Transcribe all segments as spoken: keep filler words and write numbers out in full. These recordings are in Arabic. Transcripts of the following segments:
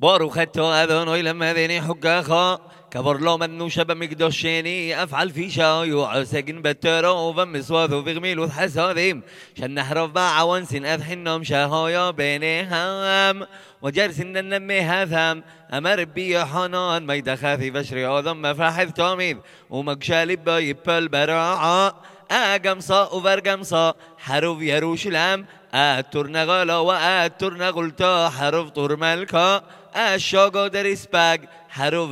بارو خدتو اذونوي لما ذيني حقاخا كبر لو منو شبا مقدوشيني افعل في شاي وعساقن بترو وفمس واثو في غميل وحساذيم شن نحرف باع وانسن اذحنهم شاهايا بينهم وجرس النمي هاثام امر بي حنان ما يدخاثي بشري اذم مفاحذ تاميذ ومقشالب يبل براعة اقمصا وفرقمصا حروف يروشلام اترنغالا واترنغلتا حروف طرملكا الشوغو دريسباق حروف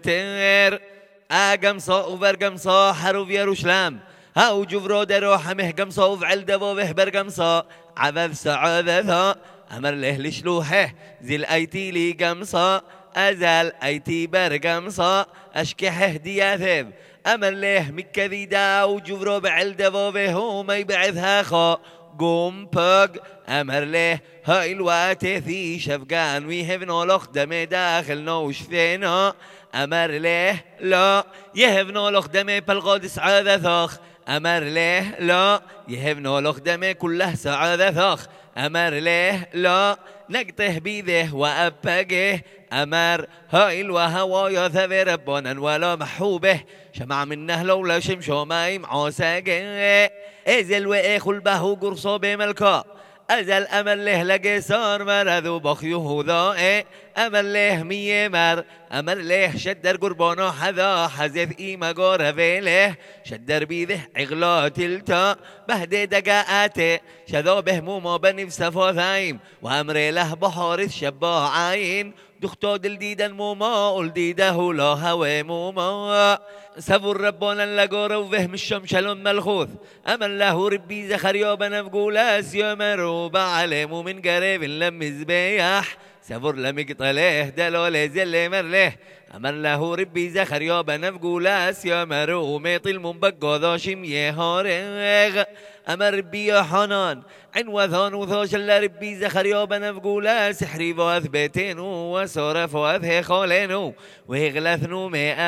بيتر اقمصا وفرقمصا حروف يروشلام هاو جفرو درو حمه قمصا وفعل دبو به برقمصا عبث سعاذثا امر له لشلوحه زي الايتي لي قمصا ازال ايتي برقمصا اشكحه دياثب امر له مكذيدا وجفرو بعل دبو به وما يبعثها خا قوم بق امر له هاي الوقت في شفقان ويهبنو لخ دم داخل نوش فينا امر له لا يهبنو لخ دم بالغاد سعادة ثاخ امر له لا يهبنو لخ دم كله سعادة ثاخ امر له لا نقطه بيده وابقه امر هاي الوهوايا ثبي ربنا ولا محوبه شمع منه لولا شمشو ما يمعوساقه ازل واخل بهو قرصو بملكا ازل امل له لقصار مرذو بخيوه ذائه امل له ميمر امل له شدر قربانو حذا حذف ايما قرفه له شدر بيذه عغلات التا بهدي دقاءاته شذو بهموما بنفس فاثايم وامري له بحارث شباه عين دختو دلديدا موما ولديده لا هوي موما سفر ربنا لقورا وفهم الشمشل ملخوث امن له ربي زخريا بنفقولاس يمرو بعلمو من قريب لم زبيح سفر لمقطله دلول زل مرله امن له ربي زخريا بنفقولاس يمرو ميطل منبقو ذا شميه هارغ امر ربي يا حنان عن وثان وثوش الا ربي زخريا بنفقولا سحري واثبتينو وسورف واثه خالينو ويغلثنو مي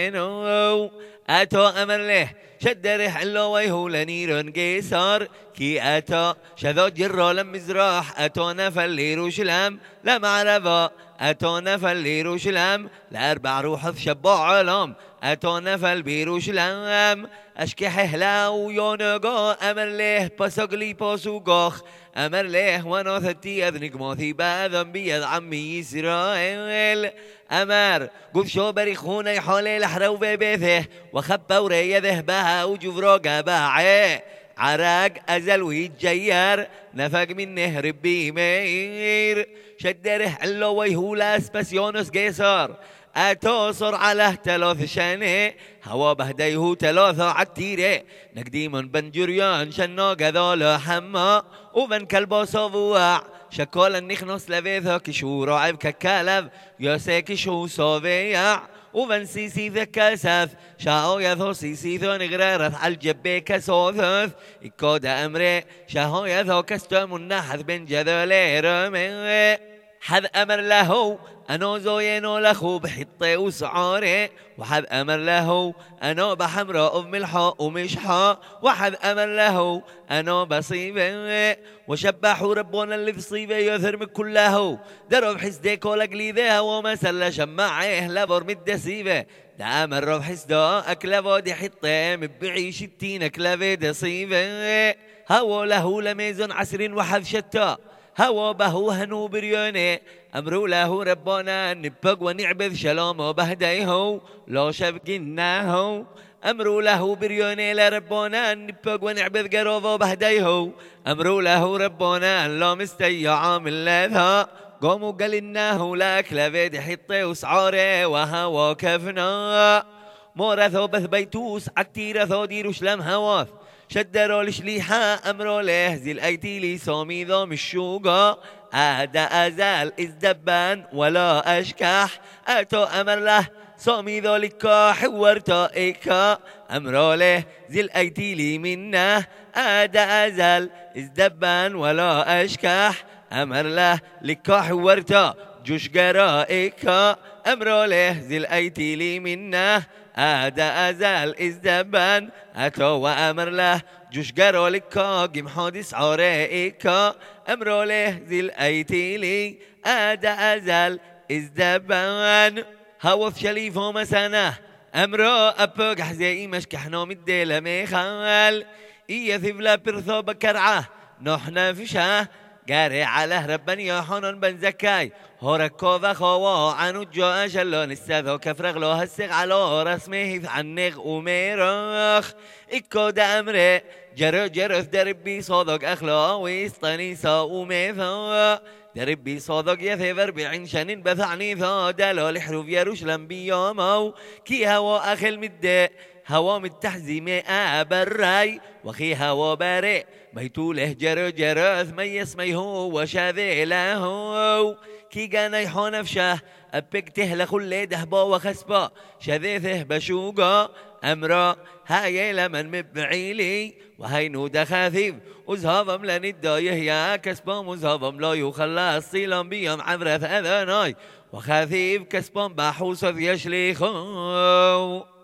ارصينو اتو امر له شد ريح اللو ويهو لنيرون قيصار كي اتو شذو جرو لم مزراح اتو نفل ليروشلام لم عرفا اتو نفل ليروشلام لاربع روح شبع علام اتو نفل بيروشلام اشكحه لاو يونغو امر له بسقلي باسوغوخ امر له ونوثتي اذنك موثي باذن بيض عمي اسرائيل امر قف شو بريخوني حولي لحرو ببيثه وخبا وريذه بها وجفرو قباعي عراق ازل ويتجير نفق منه ربي مير شدره علو ويهولاس بس يونس قيصر اتوصر على ثلاث شنه هوا بهديه ثلاثة عتيره نقدي من بنجريان شنو قذول حما وبن كلبو صبوع شكولا نخنص لبيثا كشو رعب ككلب يوسيك شو صبيع وبن سيسي ذكا سف شاو يثو سيسي ذو نغرارث على الجبي كسوثث إكود أمري شاو يثو كستم النحذ بن جذولي رمي حذ أمر له أنا زوينو لخو بحطي وسعاري وحذ أمر له أنا بحمراء بملحة ومشحة وحذ أمر له أنا بصيبة وشبحوا ربنا اللي في صيبة يثرم كله درب حسديك ولقليذها وما سل شماعيه لبر مد سيبة دا أمر رب حسدا أكلفو دي حطي مبعيش التين أكلفي دي صيبة هو له لميزن عسر وحذ شتا هوا بهو هنو بريوني امرو له ربنا نبق ونعبذ شلام بهديه لو شبقناه امرو له بريوني لربنا نبق ونعبذ قروفه بهديه امرو له ربنا لا مستيع من لذا قوموا قلناه لك لفيد حطي وسعاري وهوا كفنا مورثو بث بيتوس عكتيرثو ديروش لم هواث شدروا لشليحا امرو له زي الايتي لي صامي ذا مشوقا ادا ازال ازدبان ولا اشكح اتو امر له صامي ذا لكا حورتا ايكا امرو له زي الايتي لي منه ادا ازال ازدبان ولا اشكح امر له لكا حورتا جوش قرائكا امرو له زي الايتي لي منه ادا ازال ازدبان اتو وامر له جوش قرو لكا قم حادث عرائكا امرو له ذي الايتي لي ادا ازال ازدبان هوث شليفو مسانه امرو ابوك حزي مشكحنو مديلا ميخال إيه ثبلا برثو بكرعه نحنا فيشه قاري على ربني يا حنون بن زكاي هوركو ذخو عنو جو أجلون الساذو كفرغلو هسق على رسمه عنق وميرخ إكو دامري جرو جرث دربي صادق أخلا ويسطني سا وميثا دربي صادق يثيفر بعين شنين بثعني ذا دالو لحروف يروشلم بيامو كي هوا أخل مدى هوا متحزي مئة براي وخي هوا بارئ ميتوله جرو جرث ميس ميهو وشاذي له كي قانا يحون فشه أبكته لخل دهبا وخسبا شذيثه بشوقا أمرا هاي لمن مبعيلي وهاي نود خاثيف وزهضم لندايه يا كسبا مزهضم لا يخلى الصيلم بيام عبرث أذناي وخاثيف كسبا بحوص يشليخو